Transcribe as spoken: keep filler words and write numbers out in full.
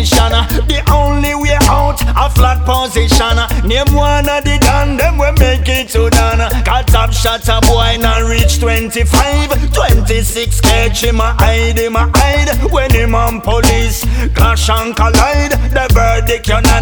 position. The only way out, a flat position. Name one of the dan, them we make it to done. Cut up shot a boy now reach twenty-five. Twenty-six catch him a hide, him a hide. When him on police clash and collide, the verdict you not